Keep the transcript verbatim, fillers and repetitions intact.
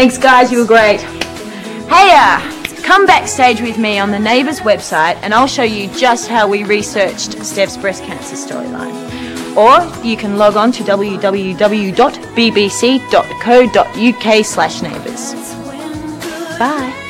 Thanks guys, you were great. Hey, uh, come backstage with me on the Neighbours website and I'll show you just how we researched Steph's breast cancer storyline. Or you can log on to w w w dot b b c dot co dot u k slash neighbours. Bye.